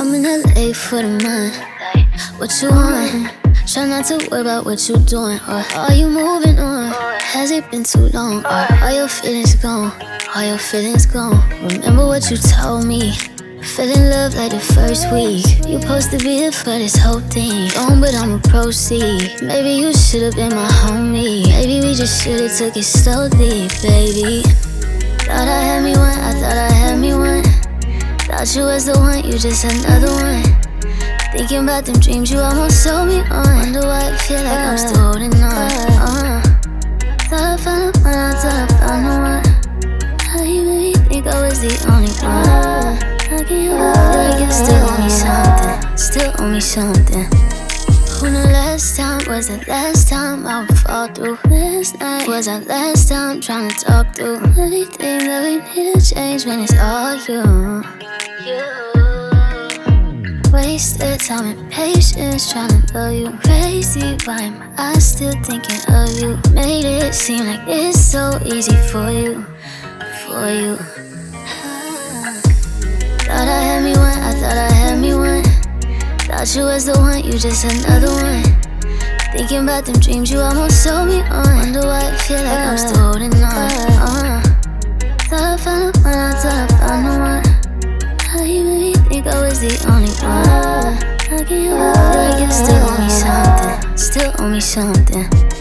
I'm in LA for the month. What you want? Try not to worry about what you doing. Or are you moving on? Has it been too long? Or are your feelings gone? Are your feelings gone? Remember what you told me. Fell in love like the first week. You supposed to be here for this whole thing. Gone, but I'ma proceed. Maybe you should've been my homie. Maybe we just should've took it slowly, baby. Thought I had me one, I thought I had me one. Thought you was the one, you just another one. Thinking about them dreams you almost sold me on. Wonder why I feel like I'm still holding on. Thought I found the one, I thought I found the one. How you made me think I was the only one? I can't help but feel like you still owe me something. Still owe me something. Who knew last time was the last time I would fall through? Last night was our last time trying to talk through everything that we need to change when it's all you. Wasted time and patience trying to love you. Crazy, why am I still thinking of you? Made it seem like it's so easy for you. For you. Thought I had me one, I thought I had me one. Thought you was the one, you just another one. Thinking about them dreams you almost sold me on. Wonder why I feel like I'm still holding on. Thought I found the one, I thought I found the one. How you made me think I was the only one? I can't help but feel like you still owe me something. Still owe me something.